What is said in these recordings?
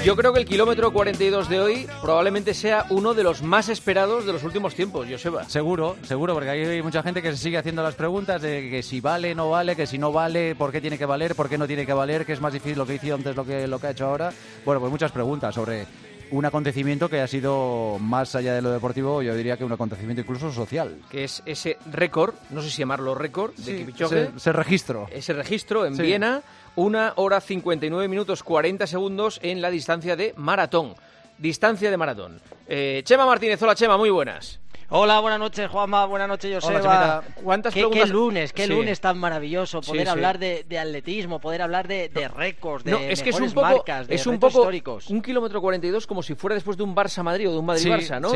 Yo creo que el kilómetro 42 de hoy probablemente sea uno de los más esperados de los últimos tiempos, Joseba. Seguro, porque hay mucha gente que se sigue haciendo las preguntas de que si vale, no vale, que si no vale, por qué tiene que valer, por qué no tiene que valer, que es más difícil lo que hizo antes lo que ha hecho ahora. Bueno, pues muchas preguntas sobre un acontecimiento que ha sido, más allá de lo deportivo, yo diría que un acontecimiento incluso social. Que es ese récord, no sé si llamarlo récord, de Kipchoge. Ese registro. Ese registro en Viena, 1 hora 59 minutos 40 segundos en la distancia de maratón. Distancia de maratón. Chema Martínez, hola Chema, muy buenas. Hola, buenas noches Juanma, buenas noches Joseba. Hola, ¿cuántas preguntas? Qué lunes tan maravilloso, poder hablar de atletismo, poder hablar de récords, de es que es un poco, marcas, de retos históricos. Un kilómetro 42 como si fuera después de un Barça-Madrid o de un Madrid-Barça, ¿no?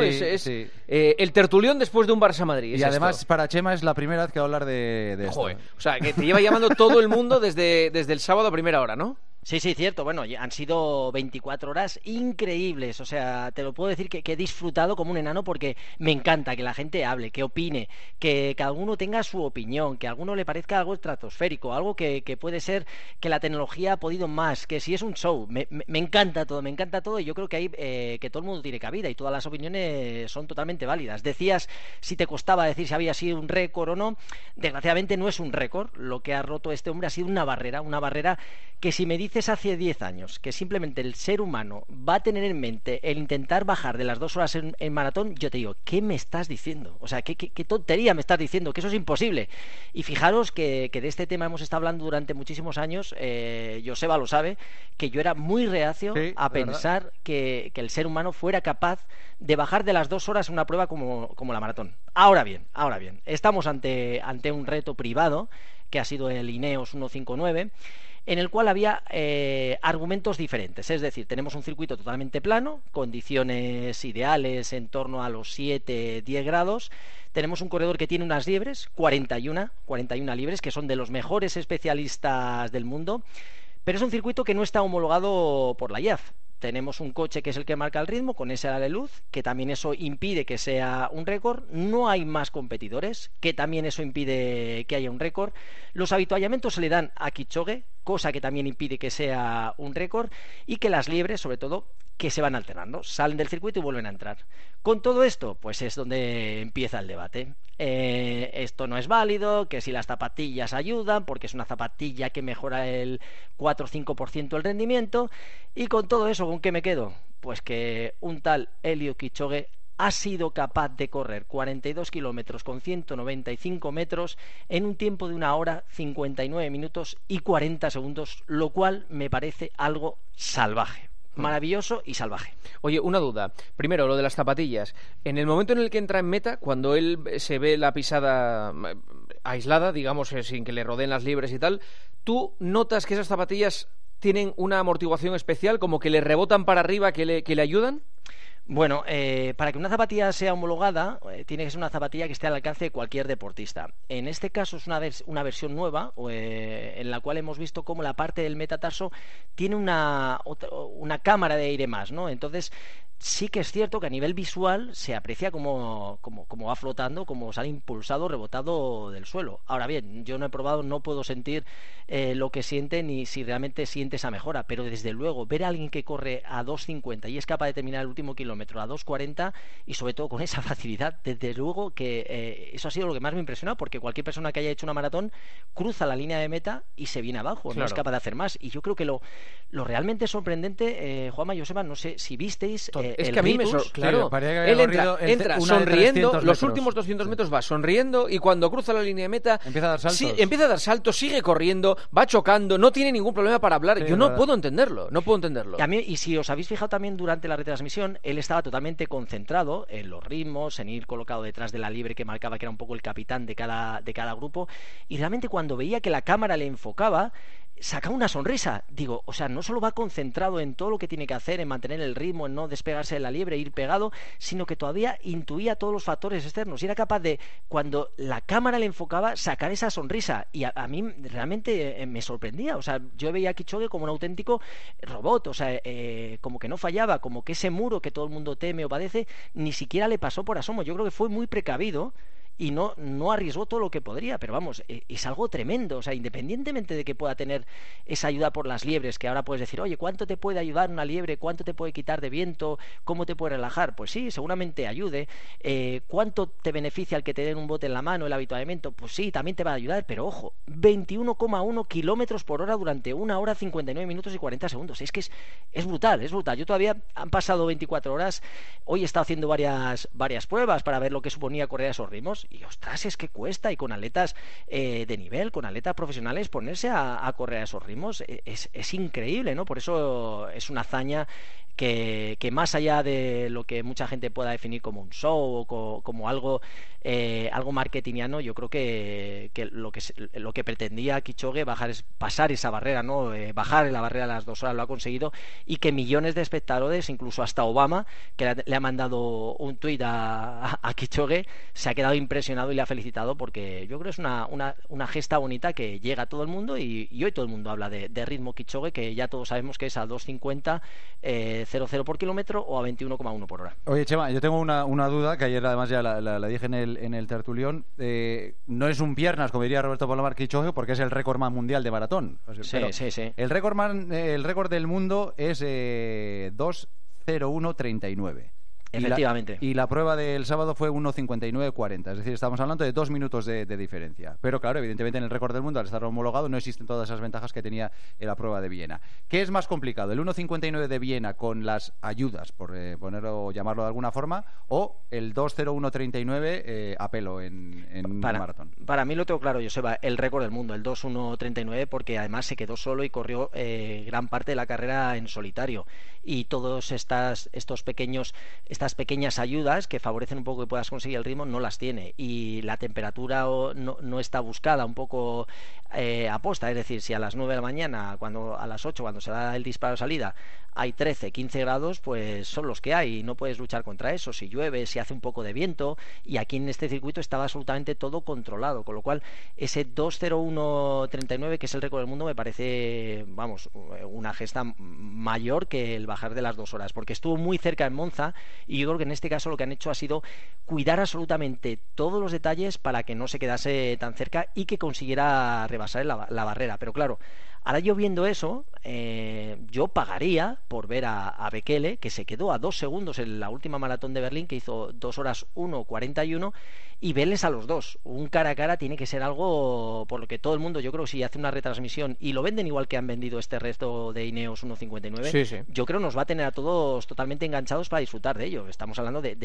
El tertulión después de un Barça-Madrid. Y además para Chema es la primera vez que va a hablar de esto. Joder, o sea, que te lleva llamando todo el mundo desde el sábado a primera hora, ¿no? Sí, cierto. Bueno, han sido 24 horas increíbles. O sea, te lo puedo decir que he disfrutado como un enano porque me encanta que la gente hable, que opine, que cada uno tenga su opinión, que a alguno le parezca algo estratosférico, algo que puede ser que la tecnología ha podido más, que si es un show. Me encanta todo y yo creo que hay que todo el mundo tiene cabida y todas las opiniones son totalmente válidas. Decías si te costaba decir si había sido un récord o no. Desgraciadamente no es un récord. Lo que ha roto este hombre ha sido una barrera que si me dices hace 10 años que simplemente el ser humano va a tener en mente el intentar bajar de las 2 horas en maratón, yo te digo, ¿qué me estás diciendo? O sea, ¿qué tontería me estás diciendo? Que eso es imposible. Y fijaros que de este tema hemos estado hablando durante muchísimos años. Joseba lo sabe, que yo era muy reacio a pensar que el ser humano fuera capaz de bajar de las 2 horas en una prueba como la maratón. Ahora bien, estamos ante un reto privado que ha sido el Ineos 159, en el cual había argumentos diferentes. Es decir, tenemos un circuito totalmente plano, condiciones ideales en torno a los 7-10 grados. Tenemos un corredor que tiene unas liebres, 41 liebres, que son de los mejores especialistas del mundo, pero es un circuito que no está homologado por la IAF. Tenemos un coche que es el que marca el ritmo, con ese ala de luz, que también eso impide que sea un récord. No hay más competidores, que también eso impide que haya un récord. Los avituallamientos se le dan a Kipchoge, cosa que también impide que sea un récord. Y que las liebres, sobre todo, que se van alternando, salen del circuito y vuelven a entrar. Con todo esto, pues es donde empieza el debate. Esto no es válido, que si las zapatillas ayudan, porque es una zapatilla que mejora el 4 o 5% el rendimiento. Y con todo eso, ¿con qué me quedo? Pues que un tal Eliud Kipchoge ha sido capaz de correr 42 kilómetros con 195 metros en un tiempo de 1 hora 59 minutos y 40 segundos, lo cual me parece algo salvaje. Maravilloso y salvaje. Oye, una duda. Primero, lo de las zapatillas. En el momento en el que entra en meta, cuando él se ve la pisada aislada, digamos, sin que le rodeen las liebres y tal, ¿tú notas que esas zapatillas tienen una amortiguación especial, como que le rebotan para arriba, que le ayudan? Bueno, para que una zapatilla sea homologada, tiene que ser una zapatilla que esté al alcance de cualquier deportista. En este caso es una versión nueva, en la cual hemos visto cómo la parte del metatarso tiene una cámara de aire más, ¿no? Entonces, sí que es cierto que a nivel visual se aprecia como va flotando, como sale impulsado, rebotado del suelo. Ahora bien, yo no he probado, no puedo sentir lo que siente ni si realmente siente esa mejora, pero desde luego ver a alguien que corre a 2.50 y es capaz de terminar el último kilómetro a 2.40 y sobre todo con esa facilidad, desde luego que eso ha sido lo que más me impresionado, porque cualquier persona que haya hecho una maratón cruza la línea de meta y se viene abajo, claro. No es capaz de hacer más. Y yo creo que lo realmente sorprendente, Juanma y Joseba, no sé si visteis es que a mí me claro, él entra sonriendo, los últimos 200 metros va sonriendo y cuando cruza la línea de meta empieza a dar saltos, empieza a dar saltos, sigue corriendo, va chocando, no tiene ningún problema para hablar. Yo no puedo entenderlo. Y si os habéis fijado también durante la retransmisión, él estaba totalmente concentrado en los ritmos, en ir colocado detrás de la liebre que marcaba que era un poco el capitán de cada grupo, y realmente cuando veía que la cámara le enfocaba, saca una sonrisa. Digo, o sea, no solo va concentrado en todo lo que tiene que hacer, en mantener el ritmo, en no despegarse de la liebre, ir pegado, sino que todavía intuía todos los factores externos y era capaz de, cuando la cámara le enfocaba, sacar esa sonrisa. Y a mí realmente me sorprendía. O sea, yo veía a Kipchoge como un auténtico robot, o sea, como que no fallaba, como que ese muro que todo el mundo teme o padece, ni siquiera le pasó por asomo. Yo creo que fue muy precavido y no arriesgó todo lo que podría, pero vamos, es algo tremendo. O sea, independientemente de que pueda tener esa ayuda por las liebres, que ahora puedes decir, oye, ¿cuánto te puede ayudar una liebre? ¿Cuánto te puede quitar de viento? ¿Cómo te puede relajar? Pues sí, seguramente ayude. ¿Cuánto te beneficia el que te den un bote en la mano, el avituallamiento? Pues sí, también te va a ayudar, pero ojo, 21,1 kilómetros por hora durante 1 hora 59 minutos y 40 segundos. Es que es brutal, es brutal. Yo todavía han pasado 24 horas, hoy he estado haciendo varias pruebas para ver lo que suponía correr a esos ritmos, y ostras, es que cuesta, y con atletas de nivel, con atletas profesionales, ponerse a correr a esos ritmos es increíble, ¿no? Por eso es una hazaña que más allá de lo que mucha gente pueda definir como un show o como algo marketingiano, yo creo que lo que pretendía Kipchoge, pasar esa barrera, ¿no? Bajar la barrera a las 2 horas, lo ha conseguido, y que millones de espectadores, incluso hasta Obama, que le ha mandado un tuit a Kipchoge, se ha quedado impresionado y le ha felicitado, porque yo creo que es una gesta bonita que llega a todo el mundo, y hoy todo el mundo habla de ritmo Kipchoge, que ya todos sabemos que es a 2.50 0,0 por kilómetro o a 21,1 por hora. Oye, Chema, yo tengo una duda que ayer además ya la dije en el tertulión. No es un piernas, como diría Roberto Palomar, Kipchoge, porque es el récordman mundial de maratón. O sea, sí. El récord del mundo es 2:01:39. Efectivamente. Y la prueba del sábado fue 1:59:40. Es decir, estamos hablando de 2 minutos de diferencia. Pero claro, evidentemente en el récord del mundo, al estar homologado, no existen todas esas ventajas que tenía en la prueba de Viena. ¿Qué es más complicado? ¿El 1:59 de Viena con las ayudas, por ponerlo o llamarlo de alguna forma, o el 2:01:39 a pelo en un maratón? Para mí lo tengo claro, Joseba, el récord del mundo, el 2:01:39, porque además se quedó solo y corrió gran parte de la carrera en solitario. Y todos estas pequeñas ayudas que favorecen un poco que puedas conseguir el ritmo no las tiene, y la temperatura no está buscada un poco aposta. Es decir, si a las 9 de la mañana, a las 8, cuando se da el disparo de salida, hay 13, 15 grados, pues son los que hay, y no puedes luchar contra eso. Si llueve, si hace un poco de viento, y aquí en este circuito estaba absolutamente todo controlado, con lo cual ese 2:01:39, que es el récord del mundo, me parece, vamos, una gesta mayor que el bajar de las 2 horas, porque estuvo muy cerca en Monza, y yo creo que en este caso lo que han hecho ha sido cuidar absolutamente todos los detalles para que no se quedase tan cerca y que consiguiera rebasar la barrera. Pero claro, ahora yo viendo eso, yo pagaría por ver a Bekele, que se quedó a 2 segundos en la última maratón de Berlín, que hizo 2 horas 1:41, y verles a los dos. Un cara a cara tiene que ser algo por lo que todo el mundo, yo creo que si hace una retransmisión y lo venden igual que han vendido este resto de Ineos 1:59, sí. Yo creo que nos va a tener a todos totalmente enganchados para disfrutar de ello. Estamos hablando de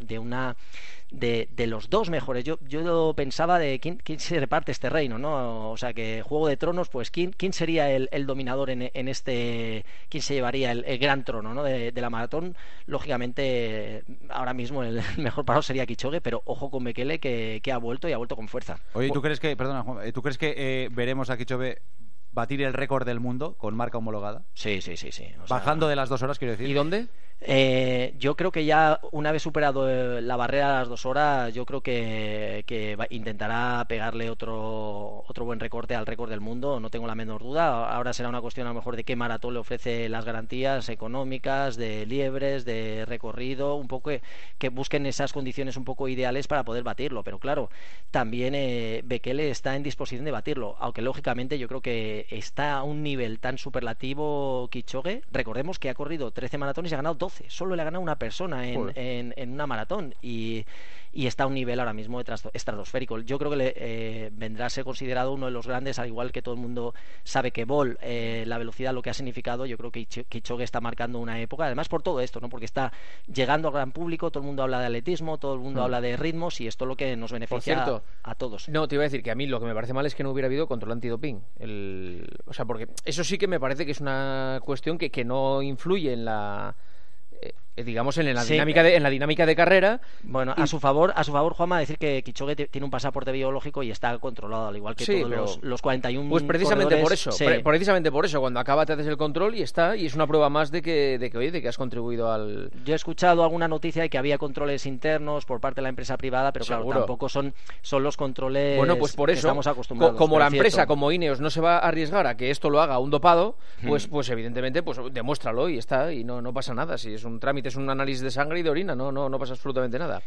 los dos mejores. Yo pensaba de quién se reparte este reino, ¿no? O sea, que Juego de Tronos, pues quién sería el dominador en este, quién se llevaría el gran trono, ¿no? de la maratón. Lógicamente, ahora mismo el mejor parado sería Kipchoge, pero ojo con Bekele, que ha vuelto y ha vuelto con fuerza. Oye, ¿tú crees que veremos a Kipchoge batir el récord del mundo con marca homologada? Sí. O sea, bajando de las 2 horas, quiero decir. ¿Y dónde? Yo creo que ya una vez superado la barrera de las 2 horas, yo creo que intentará pegarle otro buen recorte al récord del mundo, no tengo la menor duda. Ahora será una cuestión a lo mejor de qué maratón le ofrece las garantías económicas, de liebres, de recorrido, un poco que busquen esas condiciones un poco ideales para poder batirlo. Pero claro, también Bekele está en disposición de batirlo, aunque lógicamente yo creo que está a un nivel tan superlativo Kipchoge. Recordemos que ha corrido 13 maratones y ha ganado 12. Solo le ha ganado una persona en una maratón, y está a un nivel ahora mismo estratosférico. Yo creo que vendrá a ser considerado uno de los grandes, al igual que todo el mundo sabe que Bolt, la velocidad, lo que ha significado. Yo creo que Kipchoge está marcando una época, además por todo esto, ¿no? Porque está llegando al gran público, todo el mundo habla de atletismo, todo el mundo habla de ritmos, y esto es lo que nos beneficia a todos. No, te iba a decir que a mí lo que me parece mal es que no hubiera habido control antidoping. O sea, porque eso sí que me parece que es una cuestión que no influye en la... digamos en la dinámica de carrera. Bueno, a su favor, Juanma, decir que Kipchoge tiene un pasaporte biológico y está controlado, al igual que todos los 41. Pues precisamente por eso, precisamente por eso, cuando acaba te haces el control y es una prueba más de que has contribuido al... Yo he escuchado alguna noticia de que había controles internos por parte de la empresa privada, pero claro, tampoco son los controles, bueno, pues por eso, que estamos acostumbrados. Como la empresa, como Ineos, no se va a arriesgar a que esto lo haga un dopado, pues evidentemente, pues demuéstralo y no pasa nada, si es un trámite remites un análisis de sangre y de orina, no pasa absolutamente nada.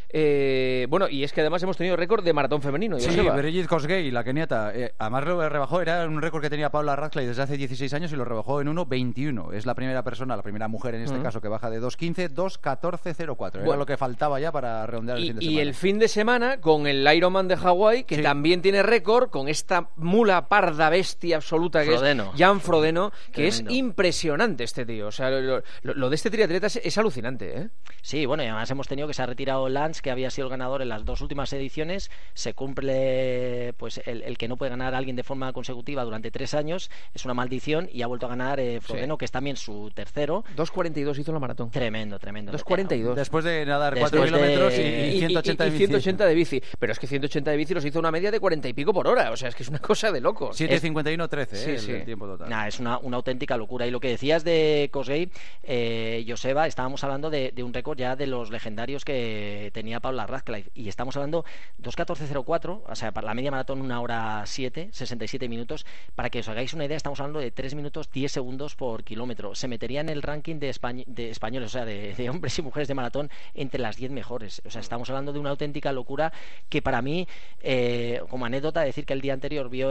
Bueno, y es que además hemos tenido récord de maratón femenino. Sí, Brigitte Kosgei, la keniata, además lo rebajó, era un récord que tenía Paula Radcliffe desde hace 16 años y lo rebajó en 1.21. Es la primera persona, la primera mujer en este caso que baja de 2.15, 2.14.04. Era lo que faltaba ya para redondear el fin de semana. Y el fin de semana con el Ironman de Hawái, que también tiene récord, con esta mula parda bestia absoluta que Frodeno. es Jan Frodeno, que Tremendo. es impresionante este tío. O sea, lo de este triatleta es alucinante, ¿eh? Sí, bueno, y además hemos tenido que se ha retirado Lance, que había sido el ganador en las 2 últimas ediciones. Se cumple pues el que no puede ganar a alguien de forma consecutiva durante 3 años, es una maldición, y ha vuelto a ganar Frodeno, que es también su tercero. 2.42 hizo la maratón. Tremendo. 2.42. Después de nadar Después 4 de- kilómetros y 180 de bici. 180 de bici. Pero es que 180 de bici los hizo una media de 40 y pico por hora. O sea, es que es una cosa de locos. 7.51.13, Sí. el tiempo total. Nah, es una auténtica locura. Y lo que decías de Kosgei, Joseba, estábamos hablando de un récord ya de los legendarios que tenía Paula Radcliffe. Y estamos hablando 2.14.04, o sea, para la media maratón 1 hora 7, 67 minutos. Para que os hagáis una idea, estamos hablando de 3 minutos 10 segundos por kilómetro. Se metería en el ranking de españoles, o sea, de hombres y mujeres de maratón, entre las 10 mejores. O sea, estamos hablando de una auténtica locura que para mí, como anécdota, decir que el día anterior vio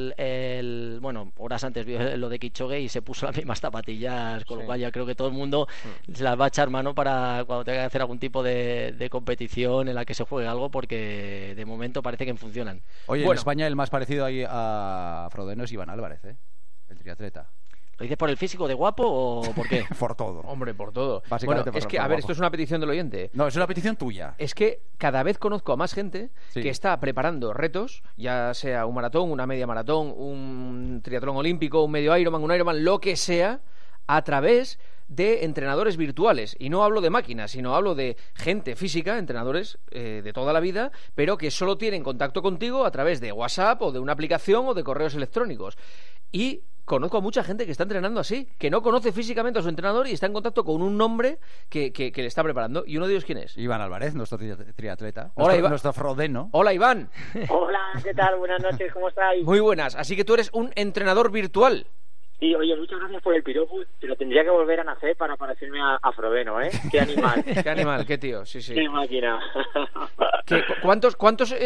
bueno, horas antes vio lo de Kipchoge y se puso las mismas zapatillas, con lo cual ya creo que todo el mundo se las va a echar mano para cuando tenga que hacer algún tipo de competición en la que se juegue algo, porque de momento parece que funcionan. Oye, Bueno. en España el más parecido ahí a Frodeno es Iván Álvarez, el triatleta. ¿Lo dices por el físico de guapo o por qué? Por todo. Hombre, por todo. Básicamente Bueno, es por que, a ver, guapo. esto es una petición del oyente. No, es una petición tuya. Es que cada vez conozco a más gente Sí. que está preparando retos, ya sea un maratón, una media maratón, un triatlón olímpico, un medio Ironman, lo que sea, a través de entrenadores virtuales. Y no hablo de máquinas, sino hablo de gente física, entrenadores de toda la vida, pero que solo tienen contacto contigo a través de WhatsApp o de una aplicación o de correos electrónicos. Y conozco a mucha gente que está entrenando así, que no conoce físicamente a su entrenador y está en contacto con un nombre que le está preparando. ¿Y uno de ellos quién es? Iván Álvarez, nuestro triatleta. Hola, Iván. Nuestro Frodeno. Hola, Iván. Hola, ¿qué tal? Buenas noches, ¿cómo estáis? Muy buenas. Así que tú eres un entrenador virtual. Sí, oye, muchas gracias por el piropo, pero tendría que volver a nacer para parecerme a Frodeno, ¿eh? Qué animal. Qué animal, qué tío. Sí, sí. Qué máquina. ¿Cuántos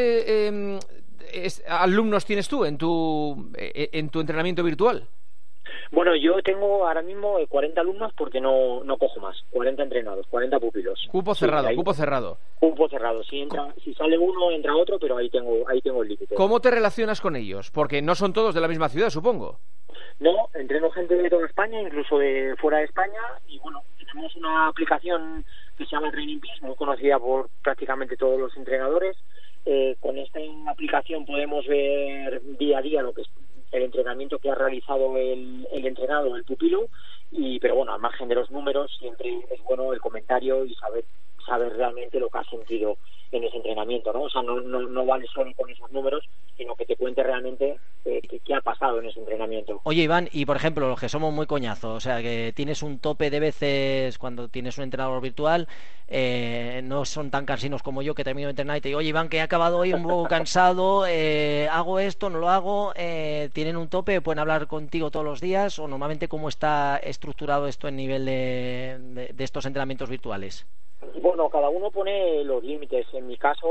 alumnos tienes tú en tu entrenamiento virtual? Bueno, yo tengo ahora mismo 40 alumnos porque no cojo más. 40 entrenados, 40 pupilos. Cupo Sí, cerrado, ahí- cupo cerrado. Cupo cerrado. Si sale uno, entra otro, pero ahí tengo el límite. ¿Cómo te relacionas con ellos? Porque no son todos de la misma ciudad, supongo. No, entreno gente de toda España, incluso de fuera de España, y bueno, tenemos una aplicación que se llama Training Peaks, muy conocida por prácticamente todos los entrenadores. Con esta aplicación podemos ver día a día lo que es el entrenamiento que ha realizado el entrenado, el pupilo, pero bueno, al margen de los números, siempre es bueno el comentario y saber realmente lo que ha sentido en ese entrenamiento, ¿no? O sea, no vale solo con esos números, sino que te cuente realmente qué ha pasado en ese entrenamiento. Oye, Iván, y por ejemplo, los que somos muy coñazos, o sea, que tienes un tope de veces cuando tienes un entrenador virtual, no son tan cansinos como yo, que termino de entrenar y te digo, oye, Iván, que he acabado hoy un poco cansado, hago esto, no lo hago, tienen un tope, pueden hablar contigo todos los días, o normalmente cómo está estructurado esto en nivel de estos entrenamientos virtuales. Bueno, cada uno pone los límites. En mi caso,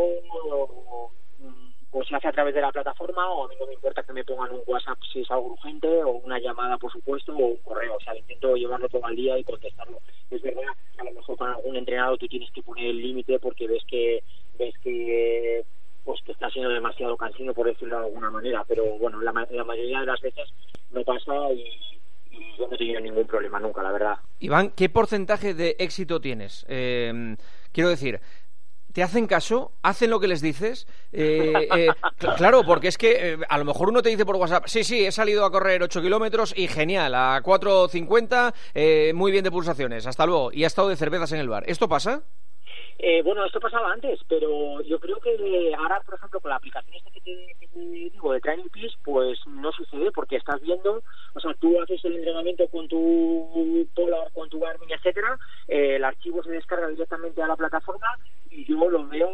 pues se hace a través de la plataforma, o a mí no me importa que me pongan un WhatsApp si es algo urgente, o una llamada, por supuesto, o un correo. O sea, intento llevarlo todo al día y contestarlo. Es verdad que a lo mejor con algún entrenador tú tienes que poner el límite porque ves que pues que está siendo demasiado cansino, por decirlo de alguna manera. Pero bueno, la mayoría de las veces no pasa y yo no he tenido ningún problema nunca, la verdad. Iván, ¿qué porcentaje de éxito tienes? Quiero decir, ¿te hacen caso? ¿Hacen lo que les dices? Claro, porque es que a lo mejor uno te dice por WhatsApp, sí, he salido a correr 8 kilómetros y genial, a 4:50, muy bien de pulsaciones, hasta luego, y ha estado de cervezas en el bar. ¿Esto pasa? Bueno, esto pasaba antes, pero yo creo que ahora, por ejemplo, con la aplicación esta que te digo de Training Peaks, pues no sucede porque estás viendo, o sea, tú haces el entrenamiento con tu Polar, con tu Garmin, etcétera, el archivo se descarga directamente a la plataforma y yo lo veo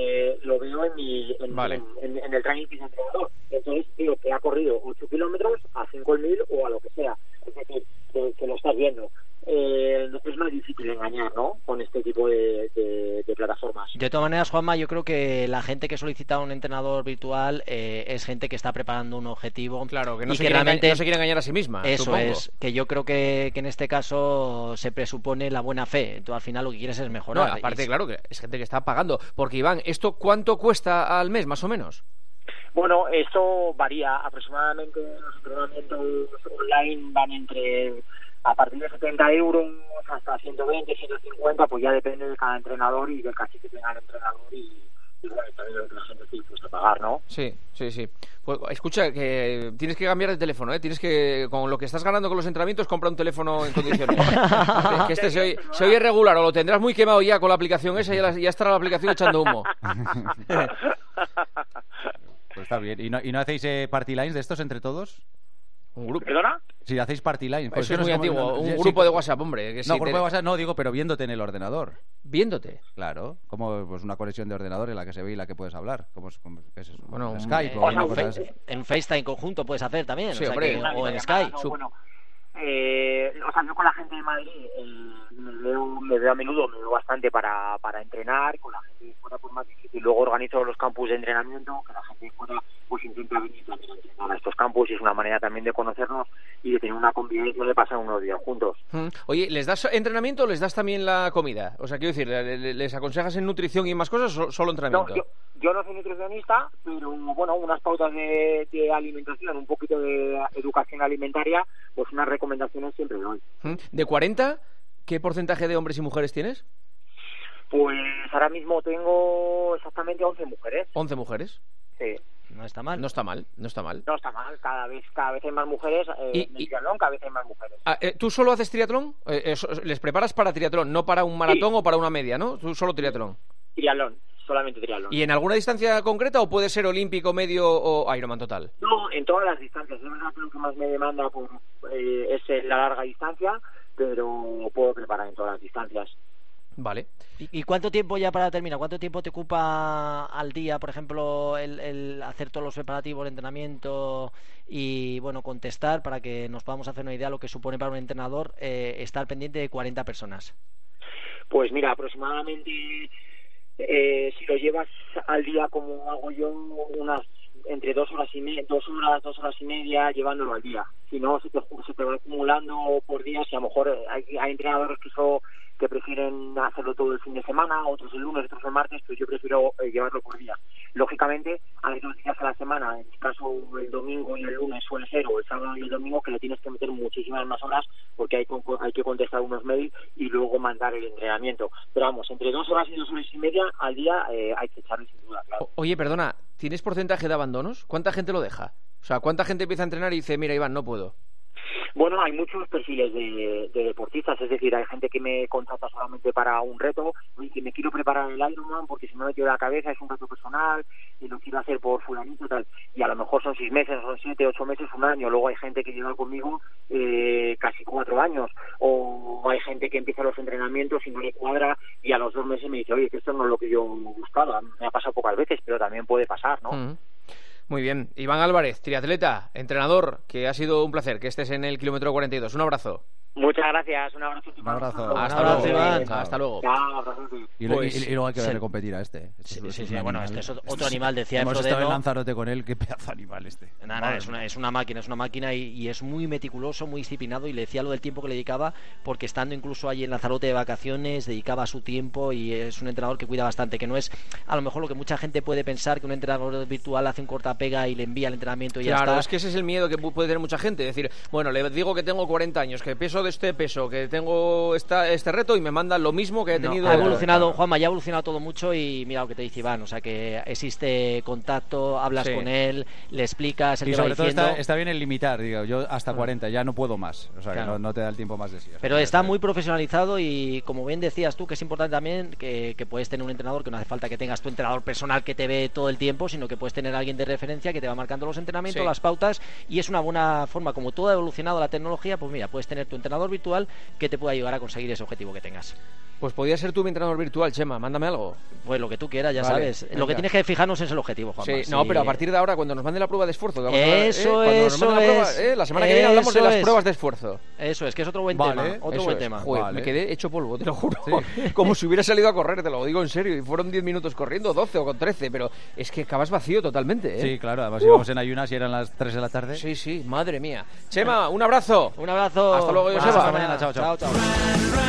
Vale. en el Training Peaks entrenador. Entonces digo que ha corrido 8 kilómetros a 5.000 o a lo que sea, es decir, que lo estás viendo. Es más difícil difícil engañar, ¿no? Con este tipo de plataformas. De todas maneras, Juanma, yo creo que la gente que solicita un entrenador virtual es gente que está preparando un objetivo. Claro, que no, y se, que quiere realmente no se quiere engañar a sí misma. Eso supongo. es, que yo creo que en este caso se presupone la buena fe. Tú al final lo que quieres es mejorar. No, aparte, claro, que es gente que está pagando. Porque, Iván, ¿esto cuánto cuesta al mes, más o menos? Bueno, esto varía. Aproximadamente los entrenamientos online van a partir de 70 euros hasta 120, 150, pues ya depende de cada entrenador y del caché que tenga el entrenador y bueno, también lo que la gente esté dispuesta a pagar, ¿no? Sí. Pues escucha, que tienes que cambiar el teléfono, ¿eh? Tienes que, con lo que estás ganando con los entrenamientos, compra un teléfono en condiciones. Que este se oye regular, o lo tendrás muy quemado ya con la aplicación esa, ya estará la aplicación echando humo. Pues está bien. ¿Y no hacéis party lines de estos entre todos? Un grupo. ¿Perdona? Si hacéis party lines. Pues Eso es muy antiguo. Un grupo de WhatsApp, hombre. Que no, grupo de WhatsApp no, digo, pero viéndote en el ordenador. Viéndote. Claro, como pues una conexión de ordenador en la que se ve y la que puedes hablar. ¿Qué es eso? Bueno, ¿En Skype o una sea, cosa así? En FaceTime conjunto puedes hacer también. Sí, o sea hombre. o en Skype. No, bueno, yo con la gente de Madrid me veo a menudo, me veo bastante para entrenar, con la gente de fuera por más difícil. Luego organizo los campus de entrenamiento, que la gente de fuera pues intenta venir también a entrenar a estos campus y es una manera también de conocernos y de tener una convivencia, de pasar unos días juntos. Oye, ¿les das entrenamiento o les das también la comida? O sea, quiero decir, ¿les aconsejas en nutrición y más cosas o solo entrenamiento? No, yo no soy nutricionista, pero bueno, unas pautas de alimentación, un poquito de educación alimentaria, pues unas recomendaciones siempre doy. ¿De 40, qué porcentaje de hombres y mujeres tienes? Pues ahora mismo tengo exactamente 11 mujeres. ¿11 mujeres? Sí. No está mal. No está mal. No está mal, cada vez hay más mujeres, en el triatlón cada vez hay más mujeres. ¿Tú solo haces triatlón? ¿Les preparas para triatlón, no para un maratón o para una media, no? ¿Tú solo triatlón? Triatlón, solamente triatlón. ¿Y en alguna distancia concreta o puede ser olímpico, medio o Ironman total? No, en todas las distancias. Es verdad que lo que más me demanda es la larga distancia, pero puedo preparar en todas las distancias. Vale. ¿Y cuánto tiempo, ya para terminar, cuánto tiempo te ocupa al día, por ejemplo, el hacer todos los preparativos de entrenamiento y, bueno, contestar para que nos podamos hacer una idea de lo que supone para un entrenador estar pendiente de 40 personas? Pues mira, aproximadamente, si lo llevas al día como hago yo, unas entre 2 horas y media llevándolo al día. Si no, se te va acumulando por días y a lo mejor hay entrenadores que prefieren hacerlo todo el fin de semana, otros el lunes, otros el martes, pero yo prefiero llevarlo por día. Lógicamente, hay 2 días a la semana, en mi caso el domingo y el lunes suele ser, o el sábado y el domingo, que le tienes que meter muchísimas más horas porque hay que contestar unos mails y luego mandar el entrenamiento. Pero vamos, entre 2 horas y 2 horas y media al día hay que echarle sin duda, claro. Oye, perdona, ¿tienes porcentaje de abandonos? ¿Cuánta gente lo deja? O sea, ¿cuánta gente empieza a entrenar y dice, mira, Iván, no puedo? Bueno, hay muchos perfiles de deportistas, es decir, hay gente que me contrata solamente para un reto, y que me quiero preparar el Ironman porque se me ha metido en la cabeza, es un reto personal y lo quiero hacer por fulanito y tal, y a lo mejor son 6 meses, son 7, 8 meses, un año. Luego hay gente que lleva conmigo casi 4 años, o hay gente que empieza los entrenamientos y no le cuadra y a los 2 meses me dice, oye, que esto no es lo que yo buscaba. Me ha pasado pocas veces, pero también puede pasar, ¿no? Muy bien. Iván Álvarez, triatleta, entrenador, que ha sido un placer que estés en el kilómetro 42. Un abrazo. Muchas gracias, un abrazo. Un abrazo. Hasta luego, Iván. Hasta luego. Y luego hay que verle competir a este. Sí, bueno, este es otro animal, decía Hemos Frodeno. estado en Lanzarote con él, qué pedazo de animal este. Nada, es una máquina y es muy meticuloso, muy disciplinado, y le decía lo del tiempo que le dedicaba, porque estando incluso allí en Lanzarote de vacaciones, dedicaba su tiempo, y es un entrenador que cuida bastante, que no es a lo mejor lo que mucha gente puede pensar, que un entrenador virtual hace un cortapega y le envía el entrenamiento y ya está. Claro, es que ese es el miedo que puede tener mucha gente, decir, bueno, le digo que tengo 40 años, que peso de este peso, que tengo este reto y me mandan lo mismo que he tenido. Ha evolucionado, Juanma, ya ha evolucionado todo mucho, y mira lo que te dice Iván, o sea que existe contacto, hablas con él, le explicas, él y te va sobre todo diciendo. está bien el limitar, digo, yo hasta 40 ya no puedo más, o sea, claro, que no te da el tiempo más de sí. Pero está muy profesionalizado, y como bien decías tú, que es importante también que puedes tener un entrenador, que no hace falta que tengas tu entrenador personal que te ve todo el tiempo, sino que puedes tener a alguien de referencia que te va marcando los entrenamientos, las pautas, y es una buena forma, como todo ha evolucionado la tecnología, pues mira, puedes tener tu entrenador entrenador virtual que te pueda ayudar a conseguir ese objetivo que tengas. Pues podría ser tú mi entrenador virtual, Chema, mándame algo. Pues lo que tú quieras, ya Vale, sabes. venga. Lo que tienes que fijarnos es el objetivo, Juanma. Sí, no, pero a partir de ahora, cuando nos manden la prueba de esfuerzo, que vamos Eso a hablar, cuando nos eso manden la prueba, es. la semana que viene hablamos de las Eso es. pruebas de esfuerzo. Eso es, que es otro buen Vale, tema. Otro Eso buen es. tema. Joder, Vale. me quedé hecho polvo, te lo juro. Como si hubiera salido a correr, te lo digo en serio. Y fueron 10 minutos corriendo, 12 o con 13, pero es que acabas vacío totalmente, ¿eh? Sí, claro, además íbamos en ayunas y eran las 3 de la tarde. Sí, madre mía. Chema, un abrazo. Un abrazo. Hasta luego, Buena Joseba. semana. Hasta mañana, chao, chao. Chao.